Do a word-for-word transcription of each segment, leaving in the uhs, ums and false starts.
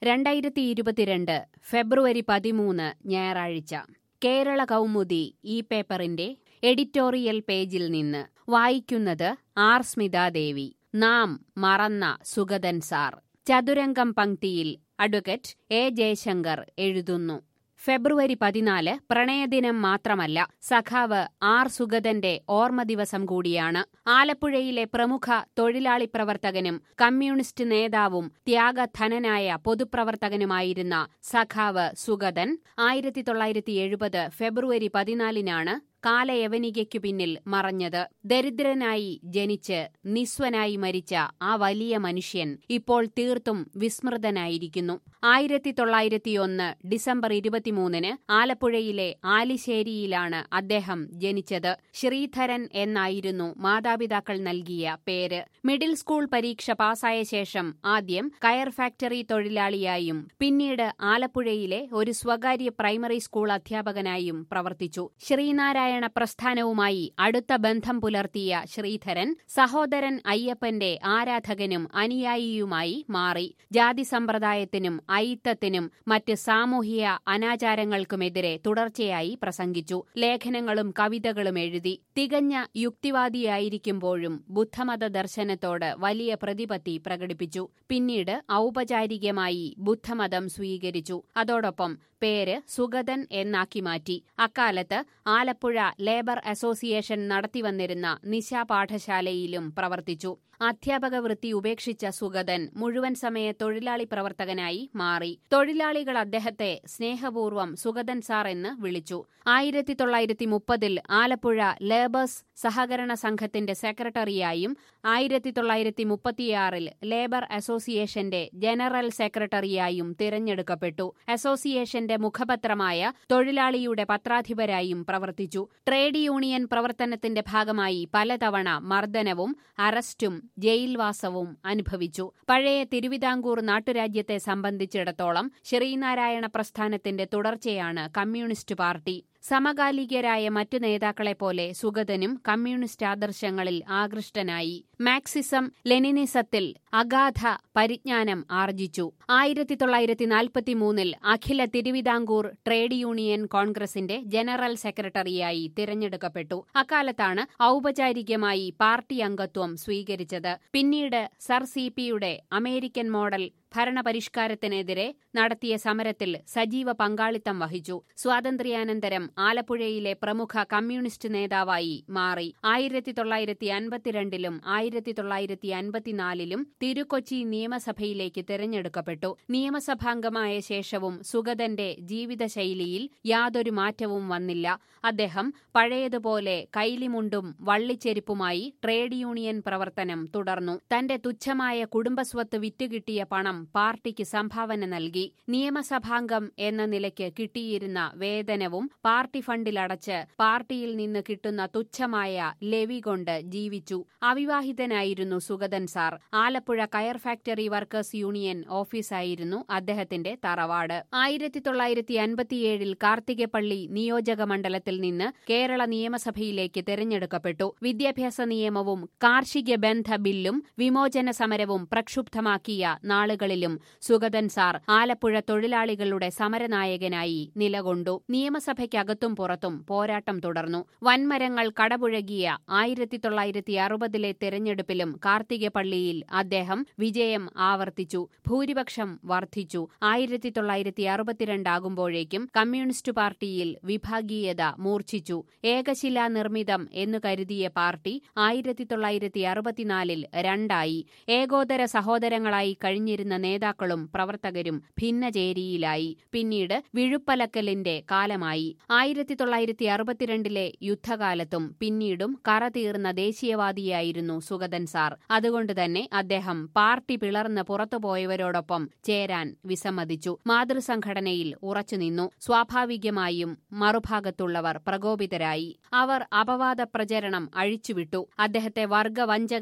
രണ്ടായിരത്തി ഇരുപത്തിരണ്ട് ഫെബ്രുവരി പതിമൂന്ന് ഞായറാഴ്ച കേരള കൗമുദി ഈ പേപ്പറിന്റെ എഡിറ്റോറിയൽ പേജിൽ നിന്ന് വായിക്കുന്നത് ആർ സ്മിതാദേവി. നാം മറന്ന സുഗതൻ സാർ. ചതുരംഗം പംക്തിയിൽ അഡ്വക്കേറ്റ് എ ജയശങ്കർ എഴുതുന്നു. ഫെബ്രുവരി പതിനാല് പ്രണയദിനം മാത്രമല്ല, സഖാവ് ആർ സുഗതന്റെ ഓർമ്മ ദിവസം കൂടിയാണ്. ആലപ്പുഴയിലെ പ്രമുഖ തൊഴിലാളി പ്രവർത്തകനും കമ്മ്യൂണിസ്റ്റ് നേതാവും ത്യാഗധനനായ പൊതുപ്രവർത്തകനുമായിരുന്ന സഖാവ് സുഗതൻ ആയിരത്തി തൊള്ളായിരത്തി എഴുപത് ഫെബ്രുവരി പതിനാലിനാണ് കാലയവനികയ്ക്കു പിന്നിൽ മറഞ്ഞത്. ദരിദ്രനായി ജനിച്ച് നിസ്വനായി മരിച്ച ആ വലിയ മനുഷ്യൻ ഇപ്പോൾ തീർത്തും വിസ്മൃതനായിരിക്കുന്നു. ആയിരത്തി തൊള്ളായിരത്തിയൊന്ന് ഡിസംബർ ഇരുപത്തിമൂന്നിന് ആലപ്പുഴയിലെ ആലിശ്ശേരിയിലാണ് അദ്ദേഹം ജനിച്ചത്. ശ്രീധരൻ എന്നായിരുന്നു മാതാപിതാക്കൾ നൽകിയ പേര്. മിഡിൽ സ്കൂൾ പരീക്ഷ പാസായ ശേഷം ആദ്യം കയർ ഫാക്ടറി തൊഴിലാളിയായും പിന്നീട് ആലപ്പുഴയിലെ ഒരു സ്വകാര്യ പ്രൈമറി സ്കൂൾ അധ്യാപകനായും പ്രവർത്തിച്ചു. ശ്രീനാരായണ പ്രസ്ഥാനവുമായി അടുത്ത ബന്ധം പുലർത്തിയ ശ്രീധരൻ സഹോദരൻ അയ്യപ്പന്റെ ആരാധകനും അനുയായിയുമായി മാറി. ജാതി സമ്പ്രദായത്തിനും അയിത്തത്തിനും മറ്റ് സാമൂഹിക അനാചാരങ്ങൾക്കുമെതിരെ തുടർച്ചയായി പ്രസംഗിച്ചു. ലേഖനങ്ങളും കവിതകളും എഴുതി. തികഞ്ഞ യുക്തിവാദിയായിരിക്കുമ്പോഴും ബുദ്ധമത ദർശനത്തോട് വലിയ പ്രതിപത്തി പ്രകടിപ്പിച്ചു. പിന്നീട് ഔപചാരികമായി ബുദ്ധമതം സ്വീകരിച്ചു. അതോടൊപ്പം പേര് സുഗതൻ എന്നാക്കി മാറ്റി. അക്കാലത്ത് ആലപ്പുഴ ലേബർ അസോസിയേഷൻ നടത്തിവന്നിരുന്ന നിശാ പാഠശാലയിലും പ്രവർത്തിച്ചു. അധ്യാപക വൃത്തി ഉപേക്ഷിച്ച സുഗതൻ മുഴുവൻ സമയ തൊഴിലാളി പ്രവർത്തകനായി മാറി. തൊഴിലാളികൾ അദ്ദേഹത്തെ സ്നേഹപൂർവ്വം സുഗതൻ സാർ എന്ന് വിളിച്ചു. ആയിരത്തി തൊള്ളായിരത്തി മുപ്പതിൽ ആലപ്പുഴ ലേബേഴ്സ് സഹകരണ സംഘത്തിന്റെ സെക്രട്ടറിയായും ആയിരത്തി തൊള്ളായിരത്തി മുപ്പത്തിയാറിൽ ലേബർ അസോസിയേഷന്റെ ജനറൽ സെക്രട്ടറിയായും തിരഞ്ഞെടുക്കപ്പെട്ടു. അസോസിയേഷന്റെ മുഖപത്രമായ തൊഴിലാളിയുടെ പത്രാധിപരായും പ്രവർത്തിച്ചു. ട്രേഡ് യൂണിയൻ പ്രവർത്തനത്തിന്റെ ഭാഗമായി പലതവണ മർദ്ദനവും അറസ്റ്റും ജയിൽവാസവും അനുഭവിച്ചു. പഴയ തിരുവിതാംകൂർ നാട്ടുരാജ്യത്തെ സംബന്ധിച്ചിടത്തോളം ശ്രീനാരായണ പ്രസ്ഥാനത്തിന്റെ തുടർച്ചയാണ് കമ്മ്യൂണിസ്റ്റ് പാർട്ടി. സമകാലികരായ മറ്റു നേതാക്കളെപ്പോലെ സുഗതനും കമ്മ്യൂണിസ്റ്റ് ആദർശങ്ങളിൽ ആകൃഷ്ടനായി. മാർക്സിസം ലെനിനിസത്തിൽ അഗാധ പരിജ്ഞാനം ആർജിച്ചു. ആയിരത്തി തൊള്ളായിരത്തി നാൽപ്പത്തിമൂന്നിൽ അഖില തിരുവിതാംകൂർ ട്രേഡ് യൂണിയൻ കോൺഗ്രസിന്റെ ജനറൽ സെക്രട്ടറിയായി തിരഞ്ഞെടുക്കപ്പെട്ടു. അക്കാലത്താണ് ഔപചാരികമായി പാർട്ടി അംഗത്വം സ്വീകരിച്ചത്. പിന്നീട് സർ സി പിയുടെ അമേരിക്കൻ മോഡൽ ഭരണപരിഷ്കാരത്തിനെതിരെ നടത്തിയ സമരത്തിൽ സജീവ പങ്കാളിത്തം വഹിച്ചു. സ്വാതന്ത്ര്യാനന്തരം ആലപ്പുഴയിലെ പ്രമുഖ കമ്മ്യൂണിസ്റ്റ് നേതാവായി മാറി. ആയിരത്തി തൊള്ളായിരത്തി അൻപത്തിരണ്ടിലും ആയിരത്തി തൊള്ളായിരത്തി അൻപത്തിനാലിലും തിരുക്കൊച്ചി നിയമസഭയിലേക്ക് തിരഞ്ഞെടുക്കപ്പെട്ടു. നിയമസഭാംഗമായ ശേഷവും സുഗതന്റെ ജീവിതശൈലിയിൽ യാതൊരു മാറ്റവും വന്നില്ല. അദ്ദേഹം പഴയതുപോലെ കൈലിമുണ്ടും വള്ളിച്ചെരുപ്പുമായി ട്രേഡ് യൂണിയൻ പ്രവർത്തനം തുടർന്നു. തന്റെ തുച്ഛമായ കുടുംബസ്വത്ത് വിറ്റുകിട്ടിയ പണം പാർട്ടിക്ക് സംഭാവന നൽകി. നിയമസഭാംഗം എന്ന നിലയ്ക്ക് കിട്ടിയിരുന്ന വേതനവും പാർട്ടി ഫണ്ടിലടച്ച് പാർട്ടിയിൽ നിന്ന് കിട്ടുന്ന തുച്ഛമായ ലെവി കൊണ്ട് ജീവിച്ചു. അവിവാഹിതനായിരുന്നു സുഗതൻ സാർ. ആലപ്പുഴ കയർ ഫാക്ടറി വർക്കേഴ്സ് യൂണിയൻ ഓഫീസായിരുന്നു അദ്ദേഹത്തിന്റെ തറവാട്. ആയിരത്തി തൊള്ളായിരത്തി അൻപത്തിയേഴിൽ കാർത്തികപ്പള്ളി നിയോജക മണ്ഡലത്തിൽ നിന്ന് കേരള നിയമസഭയിലേക്ക് തെരഞ്ഞെടുക്കപ്പെട്ടു. വിദ്യാഭ്യാസ നിയമവും കാർഷിക ബന്ധ ബില്ലും വിമോചന സമരവും പ്രക്ഷുബ്ധമാക്കിയ നാളുകളിലും സുഗതൻ സാർ ആലപ്പുഴ തൊഴിലാളികളുടെ സമരനായകനായി നിലകൊണ്ടു. നിയമസഭയ്ക്കകത്തും പുറത്തും പോരാട്ടം തുടർന്നു. വൻമരങ്ങൾ കടപുഴകിയ ആയിരത്തി തൊള്ളായിരത്തി അറുപതിലെ തെരഞ്ഞെടുപ്പിലും കാർത്തികപ്പള്ളിയിൽ അദ്ദേഹം വിജയം ആവർത്തിച്ചു. ഭൂരിപക്ഷം വർദ്ധിച്ചു. ആയിരത്തി തൊള്ളായിരത്തി അറുപത്തിരണ്ടാകുമ്പോഴേക്കും കമ്മ്യൂണിസ്റ്റ് പാർട്ടിയിൽ വിഭാഗീയത മൂർച്ഛിച്ചു. ഏകശിലാ നിർമ്മിതം എന്നു കരുതിയ പാർട്ടി ആയിരത്തി തൊള്ളായിരത്തി അറുപത്തിനാലിൽ രണ്ടായി. ഏകോദര സഹോദരങ്ങളായി കഴിഞ്ഞിരുന്ന നേതാക്കളും പ്രവർത്തകരും ഭിന്നചേരിയിലായി. പിന്നീട് വിഴുപ്പലക്കലിന്റെ കാലമായി. ആയിരത്തി തൊള്ളായിരത്തി അറുപത്തിരണ്ടിലെ യുദ്ധകാലത്തും പിന്നീടും കറതീർന്ന ദേശീയവാദിയായിരുന്നു സുഗതൻ സാർ. അതുകൊണ്ടുതന്നെ അദ്ദേഹം പാർട്ടി പിളർന്ന് പുറത്തുപോയവരോടൊപ്പം ചേരാൻ വിസമ്മതിച്ചു. മാതൃസംഘടനയിൽ ഉറച്ചുനിന്നു. സ്വാഭാവികമായും മറുഭാഗത്തുള്ളവർ പ്രകോപിതരായി. അവർ അപവാദ പ്രചരണം അഴിച്ചുവിട്ടു. അദ്ദേഹത്തെ വർഗവഞ്ചകനും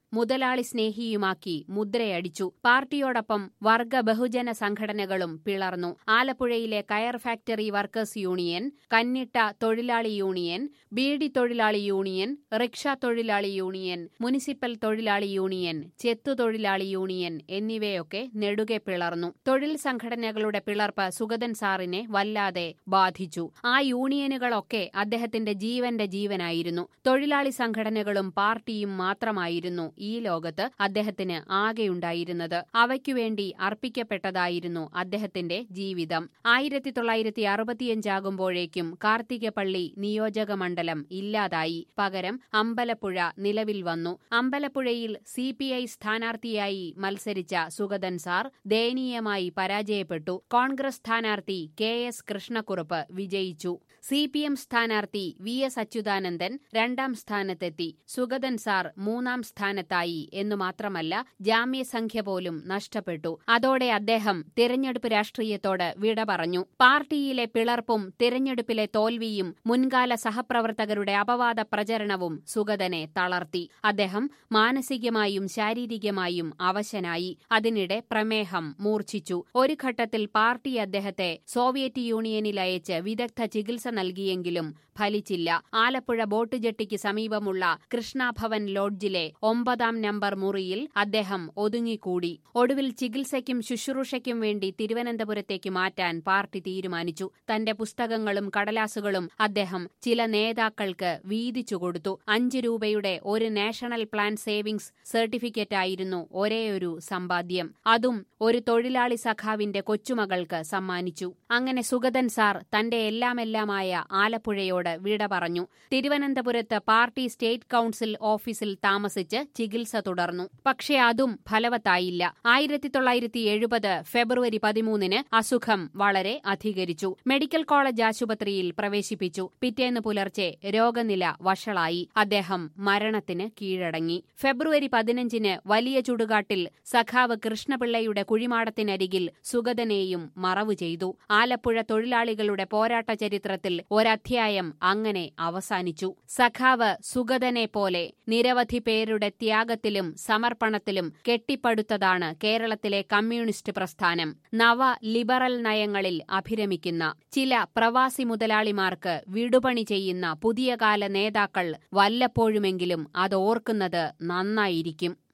മുതലാളി സ്നേഹിയുമാക്കി മുദ്രയടിച്ചു. പാർട്ടിയോടൊപ്പം വർഗ ബഹുജന സംഘടനകളും പിളർന്നു. ആലപ്പുഴയിലെ കയർ ഫാക്ടറി വർക്കേഴ്സ് യൂണിയൻ, കന്നിട്ട തൊഴിലാളി യൂണിയൻ, ബീഡി തൊഴിലാളി യൂണിയൻ, റിക്ഷ തൊഴിലാളി യൂണിയൻ, മുനിസിപ്പൽ തൊഴിലാളി യൂണിയൻ, ചെത്തു തൊഴിലാളി യൂണിയൻ എന്നിവയൊക്കെ നെടുകെ പിളർന്നു. തൊഴിൽ സംഘടനകളുടെ പിളർപ്പ് സുഗതൻ സാറിനെ വല്ലാതെ ബാധിച്ചു. ആ യൂണിയനുകളൊക്കെ അദ്ദേഹത്തിന്റെ ജീവന്റെ ജീവനായിരുന്നു. തൊഴിലാളി സംഘടനകളും പാർട്ടിയും മാത്രമായിരുന്നു ഈ ലോകത്ത് അദ്ദേഹത്തിന് ആകെയുണ്ടായിരുന്നത്. അവയ്ക്കുവേണ്ടി അർപ്പിക്കപ്പെട്ടതായിരുന്നു അദ്ദേഹത്തിന്റെ ജീവിതം. ആയിരത്തി തൊള്ളായിരത്തി അറുപത്തിയഞ്ചാകുമ്പോഴേക്കും കാർത്തികപ്പള്ളി നിയോജക മണ്ഡലം ഇല്ലാതായി. പകരം അമ്പലപ്പുഴ നിലവിൽ വന്നു. അമ്പലപ്പുഴയിൽ സി പി ഐ സ്ഥാനാർത്ഥിയായി മത്സരിച്ച സുഗതൻ സാർ ദയനീയമായി പരാജയപ്പെട്ടു. കോൺഗ്രസ് സ്ഥാനാർത്ഥി കെ എസ് കൃഷ്ണക്കുറുപ്പ് വിജയിച്ചു. സി പി എം സ്ഥാനാർത്ഥി വി എസ് അച്യുതാനന്ദൻ രണ്ടാം സ്ഥാനത്തെത്തി. സുഗതൻ സാർ മൂന്നാം സ്ഥാനത്തായി എന്നു മാത്രമല്ല, ജാമ്യസംഖ്യ പോലും നഷ്ടപ്പെട്ടു. അതോടെ അദ്ദേഹം തിരഞ്ഞെടുപ്പ് രാഷ്ട്രീയത്തോട് വിട പറഞ്ഞു. പാർട്ടിയിലെ പിളർപ്പും തിരഞ്ഞെടുപ്പിലെ തോൽവിയും മുൻകാല സഹപ്രവർത്തകരുടെ അപവാദ പ്രചരണവും സുഗതനെ തളർത്തി. അദ്ദേഹം മാനസികമായും ശാരീരികമായും അവശനായി. അതിനിടെ പ്രമേഹം മൂർച്ഛിച്ചു. ഒരു ഘട്ടത്തിൽ പാർട്ടി അദ്ദേഹത്തെ സോവിയറ്റ് യൂണിയനിലയച്ച് വിദഗ്ധ ചികിത്സ നൽകിയെങ്കിലും ഫലിച്ചില്ല. ആലപ്പുഴ ബോട്ട് ജെട്ടിക്ക് സമീപമുള്ള കൃഷ്ണഭവൻ ലോഡ്ജിലെ ഒമ്പതാം നമ്പർ മുറിയിൽ അദ്ദേഹം ഒതുങ്ങിക്കൂടി. ഒടുവിൽ ചികിത്സയ്ക്കും ശുശ്രൂഷയ്ക്കും വേണ്ടി തിരുവനന്തപുരത്തേക്ക് മാറ്റാൻ പാർട്ടി തീരുമാനിച്ചു. തന്റെ പുസ്തകങ്ങളും കടലാസുകളും അദ്ദേഹം ചില നേതാക്കൾക്ക് വീതിച്ചു കൊടുത്തു. അഞ്ച് രൂപയുടെ ഒരു നാഷണൽ പ്ലാൻ സേവിംഗ്സ് സർട്ടിഫിക്കറ്റായിരുന്നു ഒരേയൊരു സമ്പാദ്യം. അതും ഒരു തൊഴിലാളി സഖാവിന്റെ കൊച്ചുമകൾക്ക് സമ്മാനിച്ചു. അങ്ങനെ സുഗതൻ സാർ തന്റെ എല്ലാമെല്ലാമായ ആലപ്പുഴയോട് വിട പറഞ്ഞു. തിരുവനന്തപുരത്ത് പാർട്ടി സ്റ്റേറ്റ് കൌൺസിൽ ഓഫീസിൽ താമസിച്ച് ചികിത്സ തുടർന്നു. പക്ഷേ അതും ഫലവത്തായില്ല. ആയിരത്തി തൊള്ളായിരത്തി എഴുപത് ഫെബ്രുവരി പതിമൂന്നിന് അസുഖം വളരെ അധികരിച്ചു. മെഡിക്കൽ കോളേജ് ആശുപത്രിയിൽ പ്രവേശിപ്പിച്ചു. പിറ്റേന്ന് പുലർച്ചെ രോഗനില വഷളായി. അദ്ദേഹം മരണത്തിന് കീഴടങ്ങി. ഫെബ്രുവരി പതിനഞ്ചിന് വലിയ ചുടുകാട്ടിൽ സഖാവ് കൃഷ്ണപിള്ളയുടെ കുഴിമാടത്തിനരികിൽ സുഗതനെയും മറവു ചെയ്തു. ആലപ്പുഴ തൊഴിലാളികളുടെ പോരാട്ട ചരിത്രത്തിൽ ഒരധ്യായം അങ്ങനെ അവസാനിച്ചു. സഖാവ് സുഗതനെ പോലെ നിരവധി പേരുടെ ത്യാഗത്തിലും സമർപ്പണത്തിലും കെട്ടിപ്പടുത്തതാണ് കേരളത്തിലെ കമ്മ്യൂണിസ്റ്റ് പ്രസ്ഥാനം. നവ ലിബറൽ നയങ്ങളിൽ അഭിരമിക്കുന്ന ചില പ്രവാസി മുതലാളിമാർക്ക് വിടുപണി ചെയ്യുന്ന പുതിയ കാല നേതാക്കൾ വല്ലപ്പോഴുമെങ്കിലും അതോർക്കുന്നത് നന്നായിരിക്കും.